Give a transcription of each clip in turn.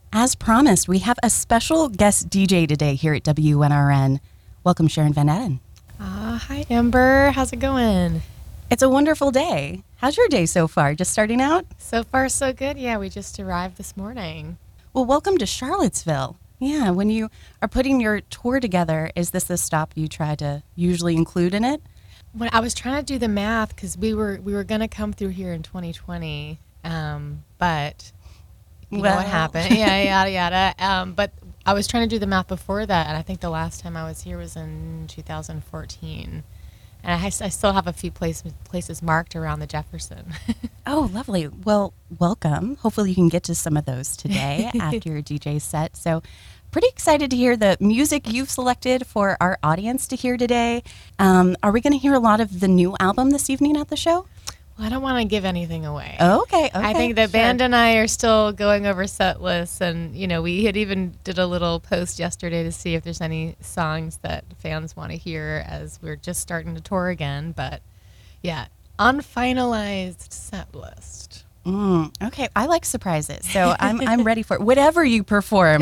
As promised, we have a special guest DJ today here at WNRN. Welcome, Sharon Van Etten. Hi, Amber. How's it going? It's a wonderful day. How's your day so far? Just starting out? So far, so good. Yeah, we just arrived this morning. Well, welcome to Charlottesville. Yeah, when you are putting your tour together, is this the stop you try to usually include in it? When I was trying to do the math, because we were going to come through here in 2020, but you know what happened. Yeah, yada, yada. But I was trying to do the math before that, and I think the last time I was here was in 2014. And I still have a few places marked around the Jefferson. Oh, lovely. Well, welcome. Hopefully you can get to some of those today after your DJ set. So pretty excited to hear the music you've selected for our audience to hear today. Are we going to hear a lot of the new album this evening at the show? Well, I don't want to give anything away. Okay. I think the band and I are still going over set lists, and we had even did a little post yesterday to see if there's any songs that fans want to hear as we're just starting to tour again. But yeah, unfinalized set list. Okay, I like surprises, so I'm ready for it. Whatever you perform,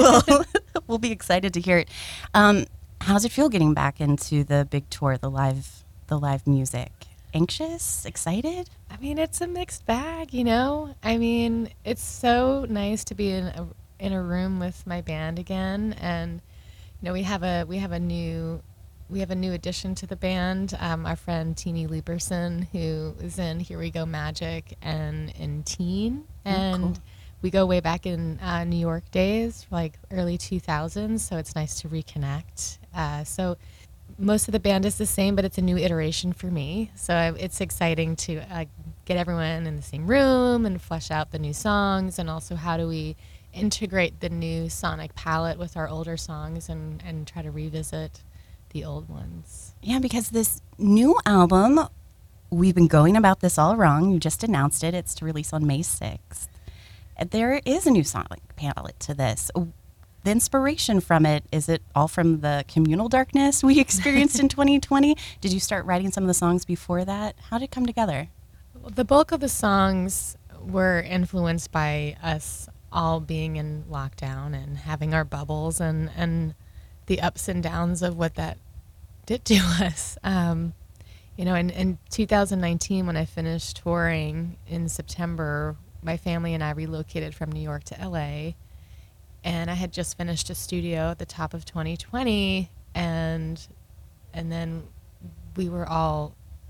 we'll be excited to hear it. How's it feel getting back into the big tour, the live music? Anxious? Excited? I mean, it's a mixed bag, I mean, it's so nice to be in a room with my band again, and we have a new addition to the band. Our friend Teeny Lieberson, who is in Here We Go Magic and in Teen, and cool. We go way back in New York days, like early 2000s. So it's nice to reconnect. So most of the band is the same, but it's a new iteration for me. So it's exciting to get everyone in the same room and flesh out the new songs, and also how do we integrate the new sonic palette with our older songs and try to revisit the old ones. Yeah, because this new album, we've been going about this all wrong. You just announced it. It's to release on May 6th. There is a new sonic palette to this. The inspiration from it, is it all from the communal darkness we experienced in 2020? Did you start writing some of the songs before that? How did it come together? The bulk of the songs were influenced by us all being in lockdown and having our bubbles and the ups and downs of what that did to us. In 2019, when I finished touring in September, my family and I relocated from New York to LA. And I had just finished a studio at the top of 2020, and then we were all,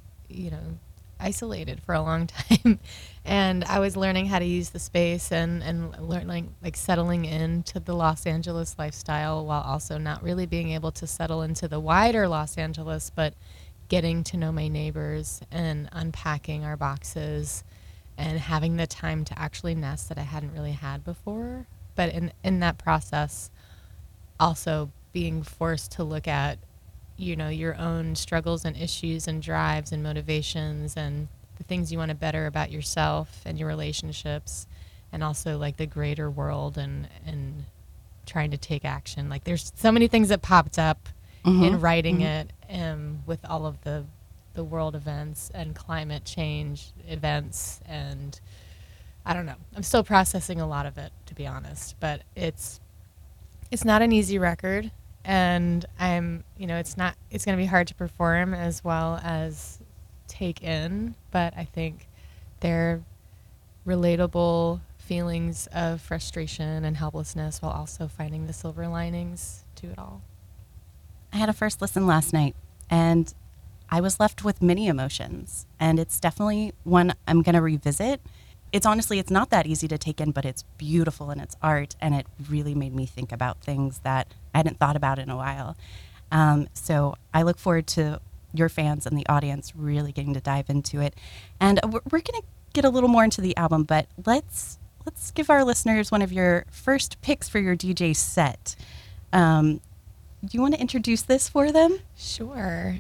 isolated for a long time. And I was learning how to use the space and learning, settling into the Los Angeles lifestyle, while also not really being able to settle into the wider Los Angeles, but getting to know my neighbors and unpacking our boxes and having the time to actually nest that I hadn't really had before. But in that process, also being forced to look at, your own struggles and issues and drives and motivations and the things you want to better about yourself and your relationships, and also the greater world and trying to take action. There's so many things that popped up in writing it, with all of the world events and climate change events, and I don't know. I'm still processing a lot of it, to be honest, but it's not an easy record, and it's going to be hard to perform as well as take in, but I think they're relatable feelings of frustration and helplessness, while also finding the silver linings to it all. I had a first listen last night, and I was left with many emotions, and it's definitely one I'm going to revisit. It's not that easy to take in, but it's beautiful in its art, and it really made me think about things that I hadn't thought about in a while. So I look forward to your fans and the audience really getting to dive into it. And we're going to get a little more into the album, but let's give our listeners one of your first picks for your DJ set. Do you want to introduce this for them? Sure.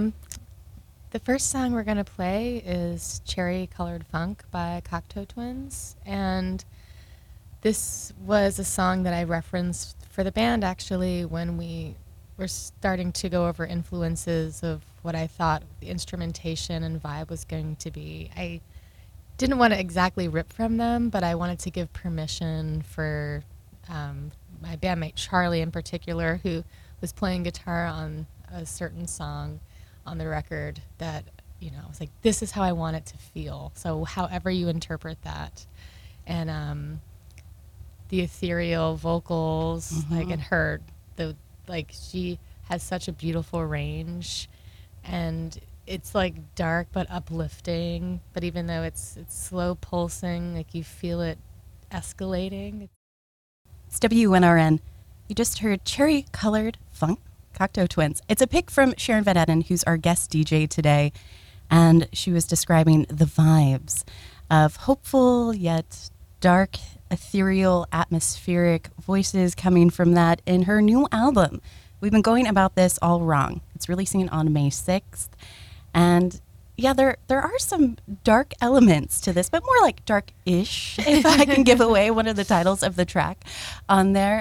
The first song we're going to play is Cherry Colored Funk by Cocteau Twins, and this was a song that I referenced for the band, actually, when we were starting to go over influences of what I thought the instrumentation and vibe was going to be. I didn't want to exactly rip from them, but I wanted to give permission for my bandmate Charlie in particular, who was playing guitar on a certain song on the record that, I was like, this is how I want it to feel. So however you interpret that. And the ethereal vocals, and she has such a beautiful range, and it's like dark but uplifting, but even though it's slow pulsing, like you feel it escalating. It's WNRN. You just heard Cherry Colored Funk, Cocteau Twins. It's a pick from Sharon Van Etten, who's our guest DJ today, and she was describing the vibes of hopeful yet dark, ethereal, atmospheric voices coming from that in her new album. We've been going about this all wrong. It's releasing on May 6th. And yeah, there are some dark elements to this, but more like dark-ish, if I can give away one of the titles of the track on there.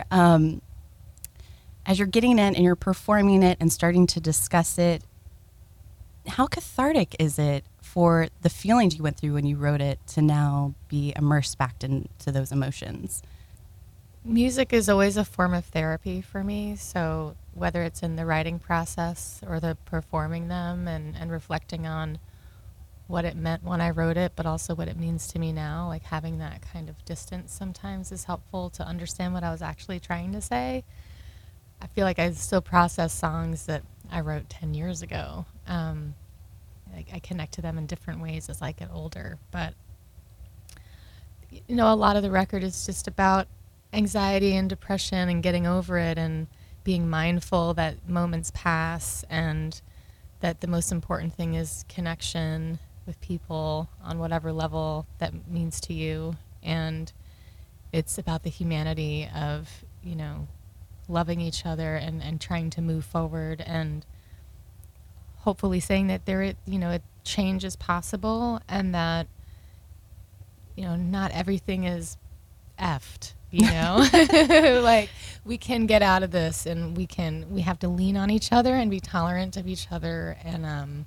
As you're getting in and you're performing it and starting to discuss it, how cathartic is it for the feelings you went through when you wrote it to now be immersed back into those emotions? Music is always a form of therapy for me, so whether it's in the writing process or the performing them and reflecting on what it meant when I wrote it, but also what it means to me now, like having that kind of distance sometimes is helpful to understand what I was actually trying to say. I feel like I still process songs that I wrote 10 years ago. I connect to them in different ways as I get older, but a lot of the record is just about anxiety and depression and getting over it and being mindful that moments pass and that the most important thing is connection with people on whatever level that means to you. And it's about the humanity of, loving each other and trying to move forward and hopefully saying that a change is possible and that, not everything is effed. Like we can get out of this and we have to lean on each other and be tolerant of each other. And,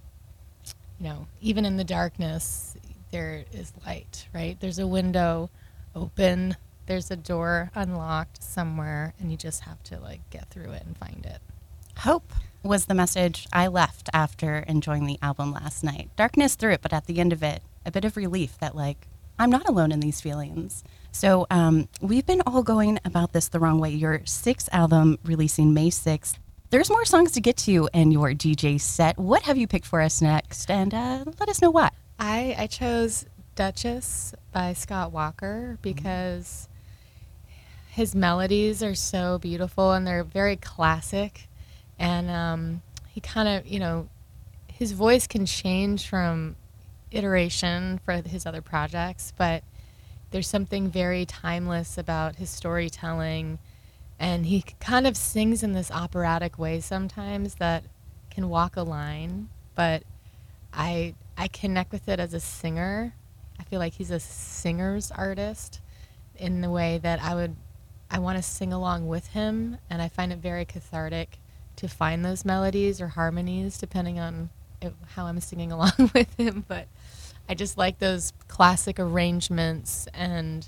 even in the darkness, there is light, right? There's a window open, there's a door unlocked somewhere, and you just have to get through it and find it. Hope was the message I left after enjoying the album last night. Darkness through it, but at the end of it, a bit of relief that I'm not alone in these feelings. So we've been all going about this the wrong way. Your sixth album releasing May 6th. There's more songs to get to in your DJ set. What have you picked for us next? And let us know why. I chose Duchess by Scott Walker because his melodies are so beautiful and they're very classic. And he kind of, his voice can change from iteration for his other projects, but there's something very timeless about his storytelling, and he kind of sings in this operatic way sometimes that can walk a line, but I connect with it as a singer. I feel like he's a singer's artist in the way that I want to sing along with him, and I find it very cathartic to find those melodies or harmonies depending on how I'm singing along with him, but I just like those classic arrangements and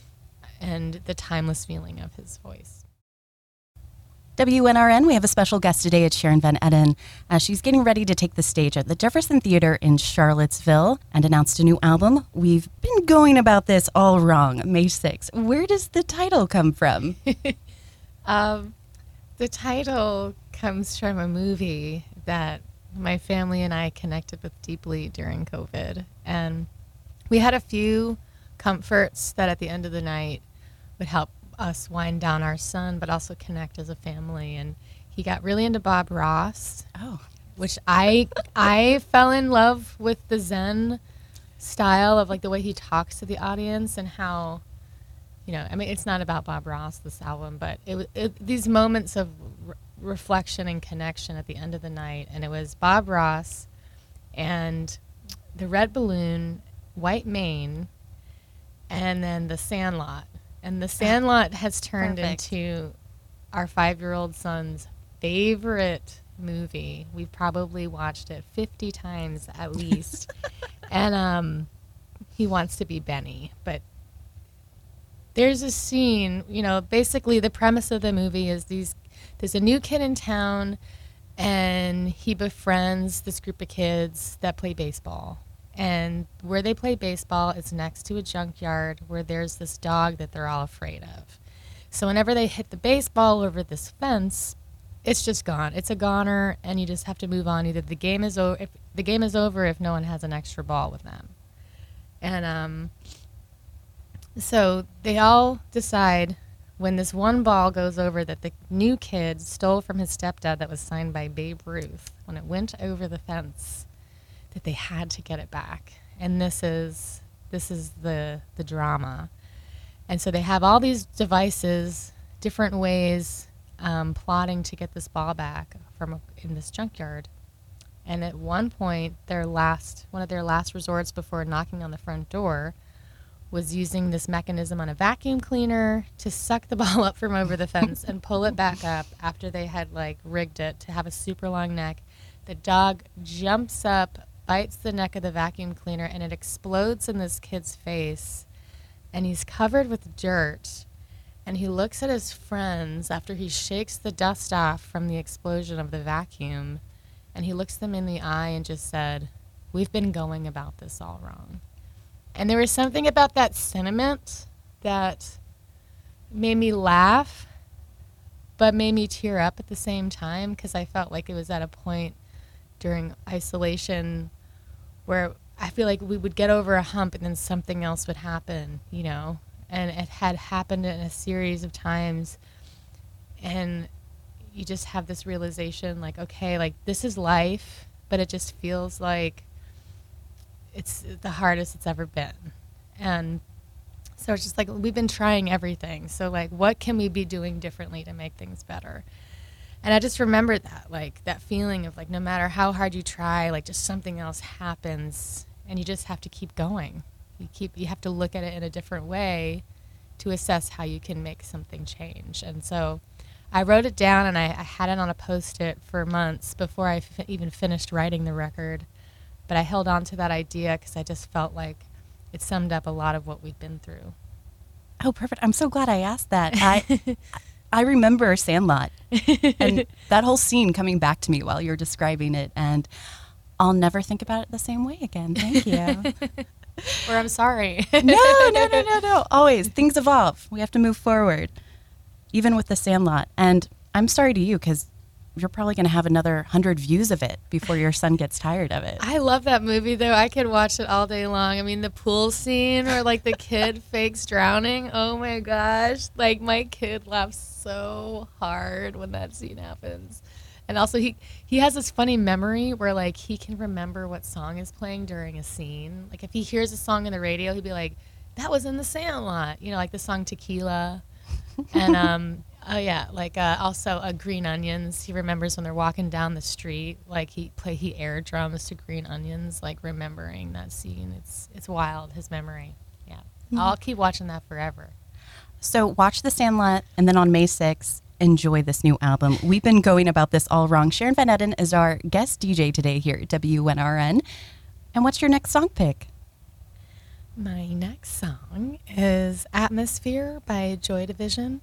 the timeless feeling of his voice. WNRN, we have a special guest today. It's Sharon Van Etten. She's getting ready to take the stage at the Jefferson Theater in Charlottesville and announced a new album. We've been going about this all wrong. May 6th. Where does the title come from? The title comes from a movie that my family and I connected with deeply during COVID. And we had a few comforts that at the end of the night would help us wind down our son, but also connect as a family. And he got really into Bob Ross, which I fell in love with the Zen style of the way he talks to the audience and how, it's not about Bob Ross, this album, but these moments of reflection and connection at the end of the night. And it was Bob Ross and the Red Balloon, White Mane, and then The Sandlot. And The Sandlot has turned into our 5-year-old son's favorite movie. We've probably watched it 50 times at least. And he wants to be Benny, but there's a scene, basically the premise of the movie is there's a new kid in town and he befriends this group of kids that play baseball. And where they play baseball is next to a junkyard where there's this dog that they're all afraid of. So whenever they hit the baseball over this fence, it's just gone. It's a goner, and you just have to move on. Either the game is over, if the game is over, if no one has an extra ball with them. And so they all decide when this one ball goes over that the new kid stole from his stepdad that was signed by Babe Ruth, when it went over the fence, that they had to get it back. And this is the drama. And so they have all these devices, different ways, plotting to get this ball back in this junkyard. And at one point, one of their last resorts before knocking on the front door was using this mechanism on a vacuum cleaner to suck the ball up from over the fence and pull it back up after they had rigged it to have a super long neck. The dog jumps up, bites the neck of the vacuum cleaner, and it explodes in this kid's face. And he's covered with dirt. And he looks at his friends after he shakes the dust off from the explosion of the vacuum. And he looks them in the eye and just said, "We've been going about this all wrong." And there was something about that sentiment that made me laugh, but made me tear up at the same time, because I felt like it was at a point during isolation where I feel like we would get over a hump and then something else would happen, and it had happened in a series of times. And you just have this realization, okay, this is life, but it just feels like it's the hardest it's ever been. And so it's just we've been trying everything. So what can we be doing differently to make things better? And I just remembered that, that feeling of no matter how hard you try, just something else happens, and you just have to keep going. You have to look at it in a different way to assess how you can make something change. And so I wrote it down, and I had it on a Post-it for months before I even finished writing the record. But I held on to that idea because I just felt like it summed up a lot of what we've been through. Oh, perfect. I'm so glad I asked that. I remember Sandlot and that whole scene coming back to me while you're describing it, and I'll never think about it the same way again. Thank you. Or I'm sorry. No. Always. Things evolve. We have to move forward, even with the Sandlot. And I'm sorry to you, because you're probably going to have another 100 views of it before your son gets tired of it. I love that movie, though. I could watch it all day long. I mean, the pool scene where the kid fakes drowning. Oh my gosh. My kid laughs so hard when that scene happens. And also he has this funny memory where he can remember what song is playing during a scene. If he hears a song on the radio, he'd be like, "That was in the Sandlot." The song Tequila. And also Green Onions. He remembers when they're walking down the street, he air drums to Green Onions, remembering that scene. It's wild, his memory. Yeah. I'll keep watching that forever. So watch The Sandlot, and then on May 6th, enjoy this new album. We've been going about this all wrong. Sharon Van Etten is our guest DJ today here at WNRN. And what's your next song pick? My next song is Atmosphere by Joy Division.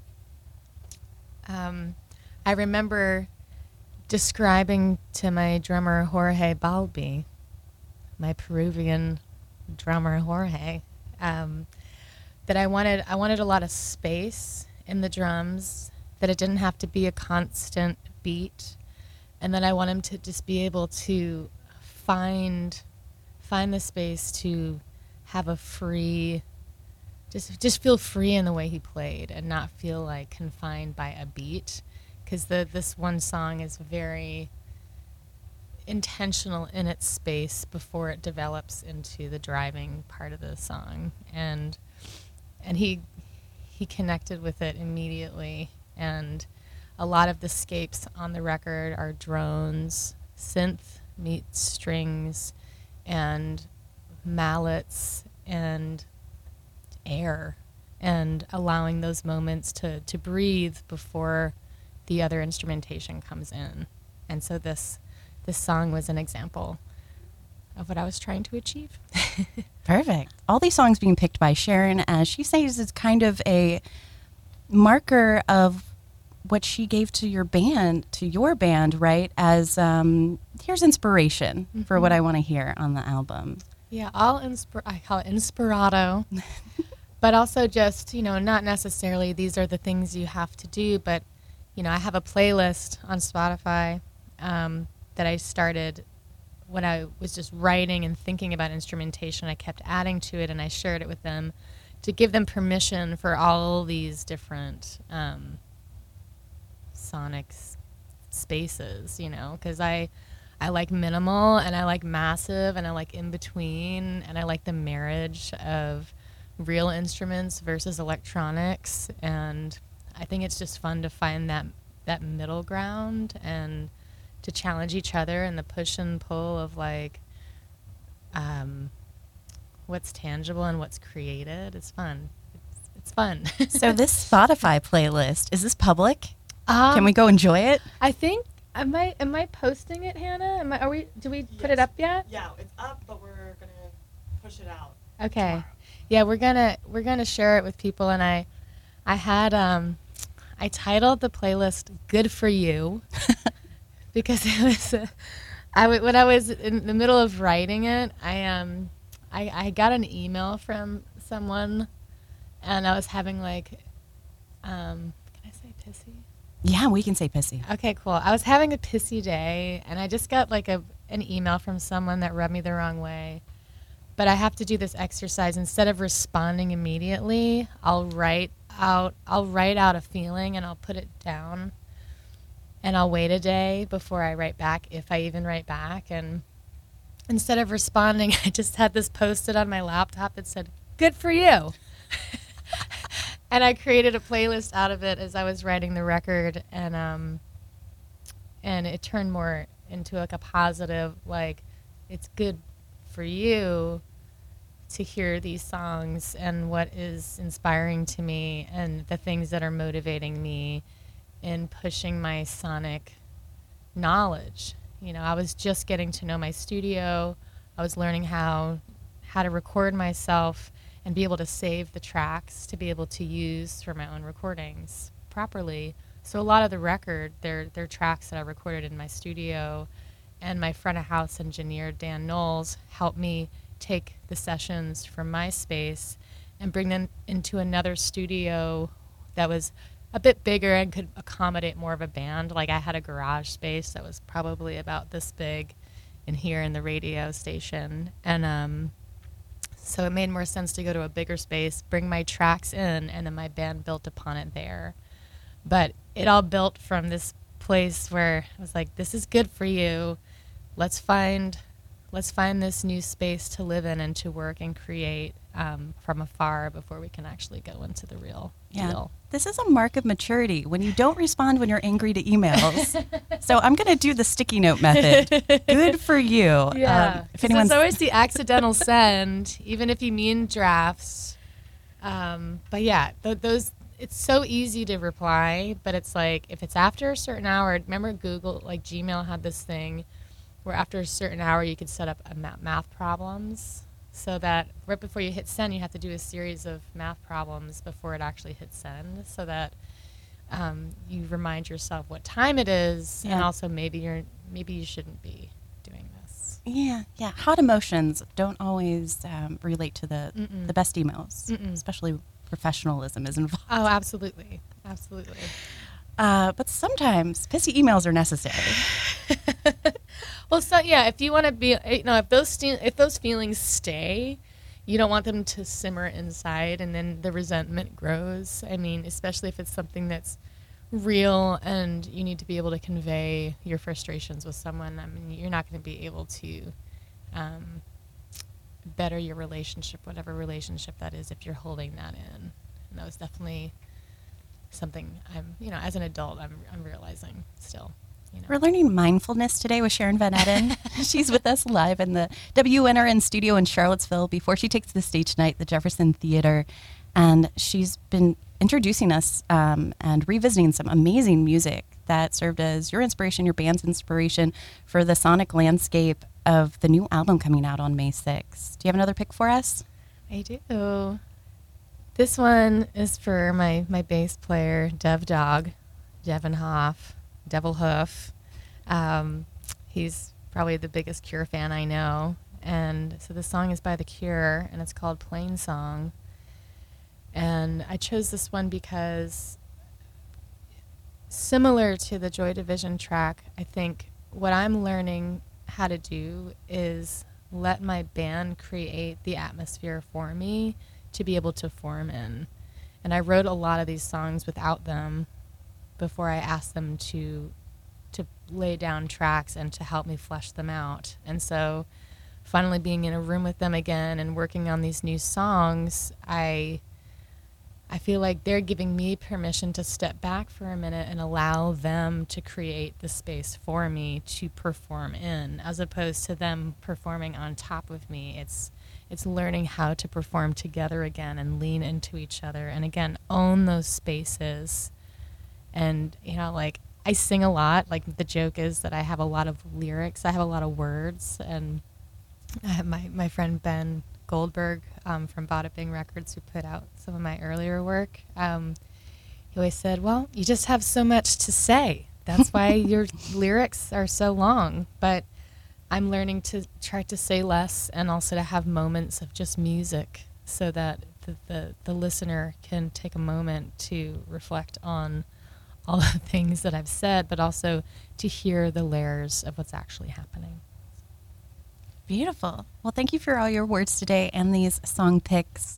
I remember describing to my drummer Jorge Balbi, my Peruvian drummer Jorge, that I wanted a lot of space in the drums, that it didn't have to be a constant beat, and that I want him to just be able to find the space to have a free, just feel free in the way he played and not feel confined by a beat, because this one song is very intentional in its space before it develops into the driving part of the song, and he connected with it immediately. And a lot of the scapes on the record are drones, synth meets strings, and mallets and air, and allowing those moments to breathe before the other instrumentation comes in. And so this song was an example what I was trying to achieve. Perfect. All these songs being picked by Sharon, as she says, is kind of a marker of what she gave to your band, right? As here's inspiration for what I want to hear on the album. Yeah, I call it inspirato, but also just, not necessarily these are the things you have to do, but, I have a playlist on Spotify that I started when I was just writing and thinking about instrumentation. I kept adding to it, and I shared it with them to give them permission for all these different sonic spaces, because I like minimal, and I like massive, and I like in between, and I like the marriage of real instruments versus electronics, and I think it's just fun to find that middle ground and to challenge each other and the push and pull of what's tangible and what's created. It's fun. It's fun. So this Spotify playlist, is this public? Can we go enjoy it? I think am I posting it, Hannah? Do we put it up yet? Yeah, it's up, but we're gonna push it out. Okay. Tomorrow. Yeah, we're gonna share it with people, and I had I titled the playlist "Good for You" because it was when I was in the middle of writing it, I got an email from someone, and I was having can I say pissy? Yeah, we can say pissy. Okay, cool. I was having a pissy day, and I just got an email from someone that rubbed me the wrong way. But I have to do this exercise. Instead of responding immediately, I'll write out a feeling, and I'll put it down, and I'll wait a day before I write back, if I even write back. And instead of responding, I just had this posted on my laptop that said, "Good for you." And I created a playlist out of it as I was writing the record, and it turned more into a positive, it's good for you to hear these songs and what is inspiring to me and the things that are motivating me in pushing my sonic knowledge. I was just getting to know my studio. I was learning how to record myself and be able to save the tracks to be able to use for my own recordings properly. So a lot of the record, they're tracks that I recorded in my studio, and my front of house engineer, Dan Knowles, helped me take the sessions from my space and bring them into another studio that was a bit bigger and could accommodate more of a band. I had a garage space that was probably about this big in here in the radio station. And so it made more sense to go to a bigger space, bring my tracks in, and then my band built upon it there. But it all built from this place where I was like, this is good for you. Let's find this new space to live in and to work and create from afar before we can actually go into the real deal. This is a mark of maturity when you don't respond when you're angry to emails. So I'm going to do the sticky note method. Good for you. Yeah. It's always the accidental send, even if you mean drafts. But yeah, those. It's so easy to reply, but it's if it's after a certain hour. Remember Google, Gmail had this thing where after a certain hour you could set up math problems, so that right before you hit send, you have to do a series of math problems before it actually hits send, so that you remind yourself what time it is, and also maybe you shouldn't be doing this. Yeah. Hot emotions don't always relate to the best emails, especially professionalism is involved. Oh, absolutely. But sometimes pissy emails are necessary. Well, so yeah, if you want to be, if those feelings stay, you don't want them to simmer inside, and then the resentment grows. I mean, especially if it's something that's real and you need to be able to convey your frustrations with someone. I mean, you're not going to be able to better your relationship, whatever relationship that is, if you're holding that in. And that was definitely something as an adult, I'm realizing still. We're learning mindfulness today with Sharon Van Etten. She's with us live in the WNRN studio in Charlottesville before she takes the stage tonight, the Jefferson Theater. And she's been introducing us and revisiting some amazing music that served as your inspiration, your band's inspiration for the sonic landscape. of the new album coming out on May 6th. Do you have another pick for us? I do. This one is for my bass player, Dev Dog, Devin Hoff, Devil Hoof. He's probably the biggest Cure fan I know. And so the song is by The Cure, and it's called Plain Song. And I chose this one because, similar to the Joy Division track, I think what I'm learning how to do is let my band create the atmosphere for me to be able to form in. And I wrote a lot of these songs without them before I asked them to lay down tracks and to help me flesh them out. And so finally being in a room with them again and working on these new songs, I feel like they're giving me permission to step back for a minute and allow them to create the space for me to perform in, as opposed to them performing on top of me. It's learning how to perform together again and lean into each other and again own those spaces. And like I sing a lot. Like the joke is that I have a lot of lyrics. I have a lot of words, and I have my friend Ben Goldberg from Bada Bing Records, who put out some of my earlier work. He always said, "Well, you just have so much to say. That's why your lyrics are so long." But I'm learning to try to say less and also to have moments of just music, so that the listener can take a moment to reflect on all the things that I've said, but also to hear the layers of what's actually happening. Beautiful. Well, thank you for all your words today and these song picks.